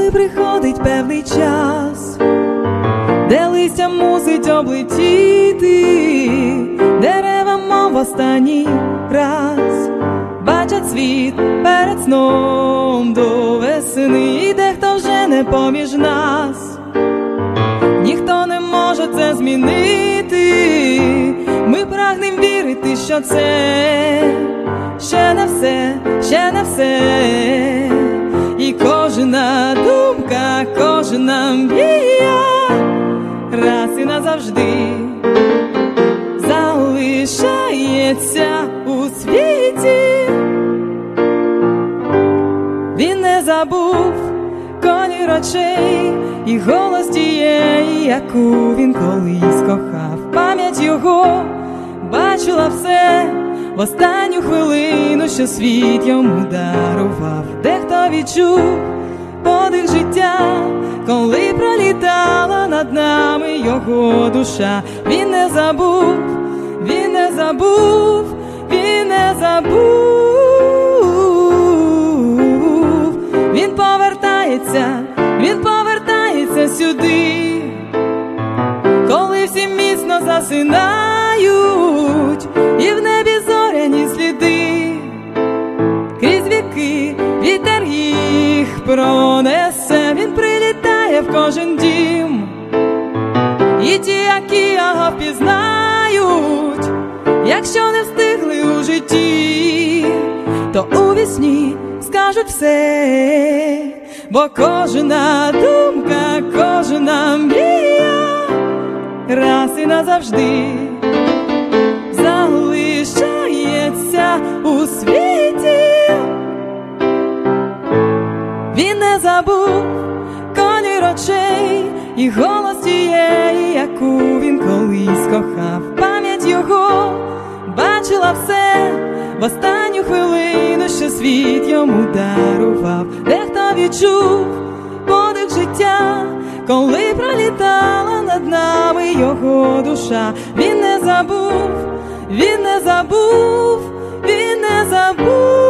коли приходить певний час, де листя мусить облетіти, дерева, мов останній раз бачать світ перед сном до весни. І дехто вже не поміж нас, ніхто не може це змінити. Ми прагнем вірити, що це ще не все, ще не все. І кожна думка, кожна мрія раз і назавжди залишається у світі. Він не забув колір очей і голос тієї, яку він колись кохав. Пам'ять його бачила все в останню хвилину, що світ йому дарував. Дехто відчув подих життя, коли пролітала над нами його душа. Він не забув, він не забув, він не забув. Він повертається сюди, коли всі міцно засинають, і в небі зоряні сліди. Крізь віки вітер їх пронесе, він прилітає в кожен дім. І ті, які його впізнають, якщо не встигли у житті, то у вісні скажуть все. Бо кожна думка, кожна мрія раз і назавжди залишається у світі. Він не забув колір очей і голос тієї, яку він колись кохав. Пам'ять його бачила все в останню хвилину, що світ йому дарував. Дехто відчув подих життя, коли пролітала над нами його душа. Він не забув, він не забув, він не забув.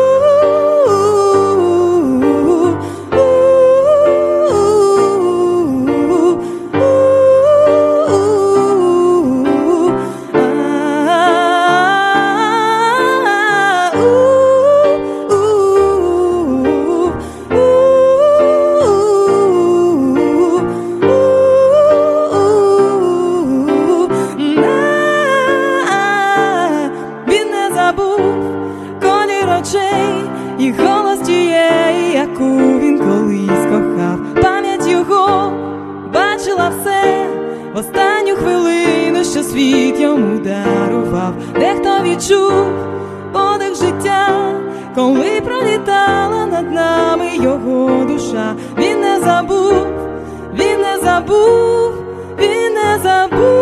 І голос тієї, яку він колись кохав. Пам'ять його бачила все в останню хвилину, що світ йому дарував. Дехто відчув подих життя, коли пролітала над нами його душа. Він не забув, він не забув, він не забув.